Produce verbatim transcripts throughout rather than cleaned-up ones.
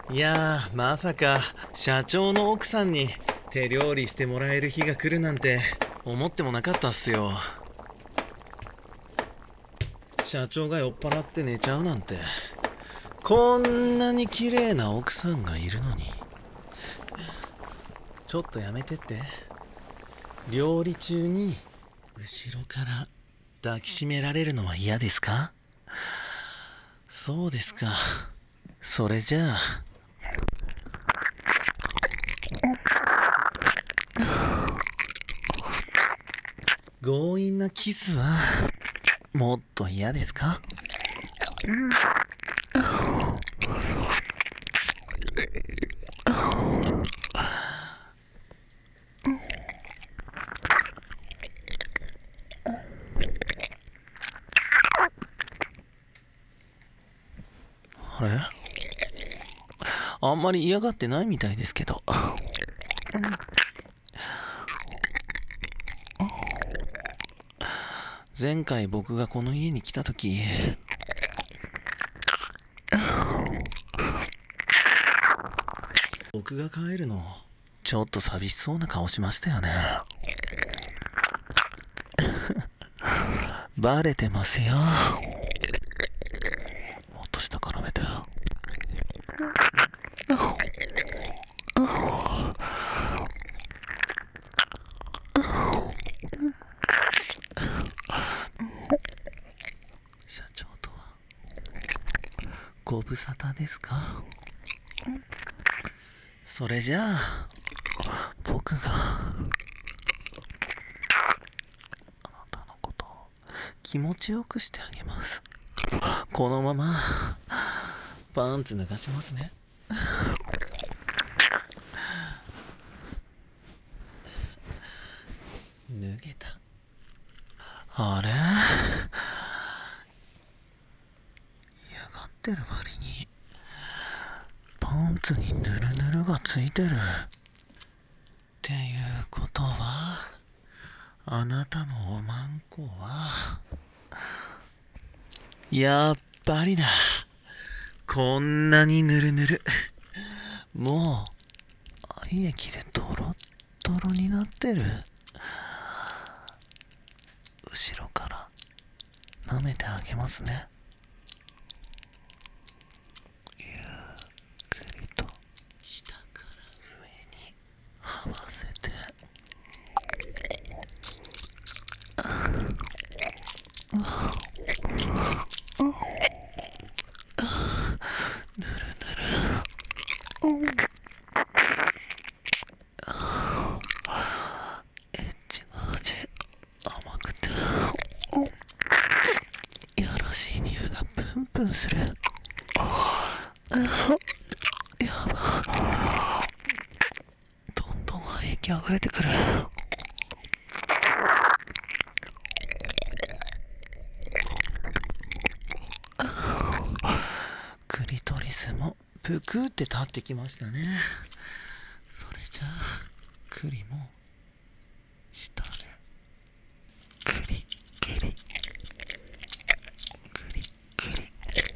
いやー、まさか社長の奥さんに手料理してもらえる日が来るなんて思ってもなかったっすよ。社長が酔っ払って寝ちゃうなんて。こんなに綺麗な奥さんがいるのに。ちょっとやめてって。料理中に後ろから抱きしめられるのは嫌ですか？そうですか。それじゃあ強引なキスはもっと嫌ですか？あれ、あんまり嫌がってないみたいですけど。前回僕がこの家に来た時、僕が帰るのちょっと寂しそうな顔しましたよね。バレてますよ。もっと下からめて。社長とはご無沙汰ですか？それじゃあ僕があなたのことを気持ちよくしてあげます。このままパンツ脱がしますね。脱げた。あれ、嫌がってる割にパンツにヌルヌルがついてるっていうことは、あなたのおまんこはやっぱりだ。こんなにヌルヌル、もう愛液でトロットロになってる。後ろから舐めてあげますね。ゆっくりと下から上に這わせて、ぬるぬる。エッチな味、甘くていやらしい匂いがプンプンする。やば、どんどん愛液あふれてくる。クリトリスもぷくって立ってきましたね。それじゃあクリも下でクリクリクリクリ、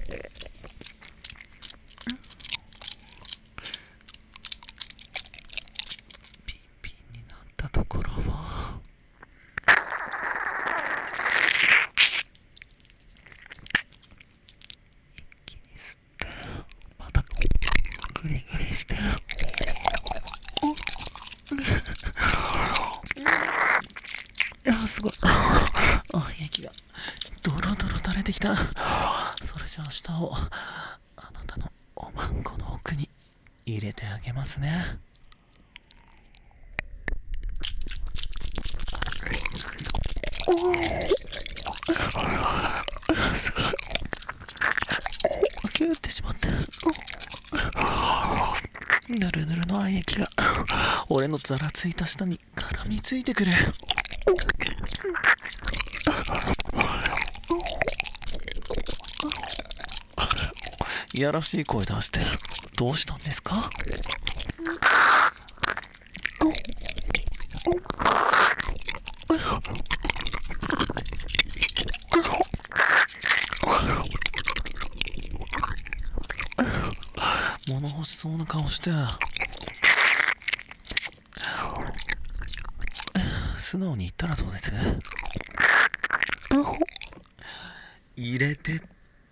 ピンピンになったところを一気に吸って、またグリグリして、いやすごい、愛液がドロドロ垂れてきた。それじゃあ下をあなたのおまんこの奥に入れてあげますね。すごい、キューってしまって、ぬるぬるの愛液が俺のざらついた舌に絡みついてくる。いやらしい声出してどうしたんですか？ 物欲しそうな顔して素直に言ったらどうです？入れてって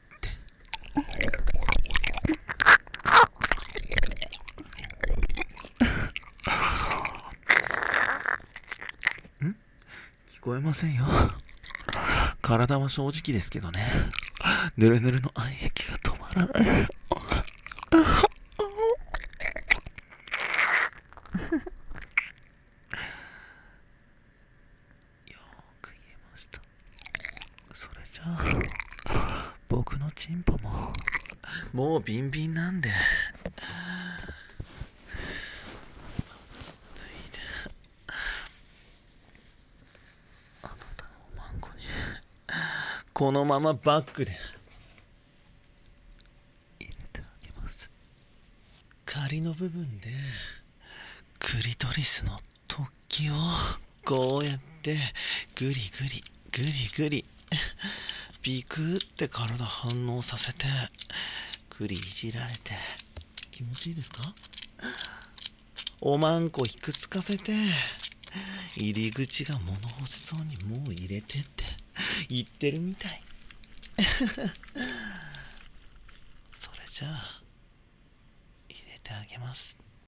ん？聞こえませんよ。体は正直ですけどね。ぬるぬるの愛液が止まらない。よく言えました。それじゃあ僕のチンポももうビンビンなんで、あなたのおまんこにこのままバッグで入れてあげます。仮の部分でクリトリスの突起をこうやってグリグリグリグリビクーって体反応させてグリいじられて気持ちいいですか？おまんこひくつかせて入り口が物欲しそうにもう入れてって言ってるみたい。それじゃあ入れてあげます。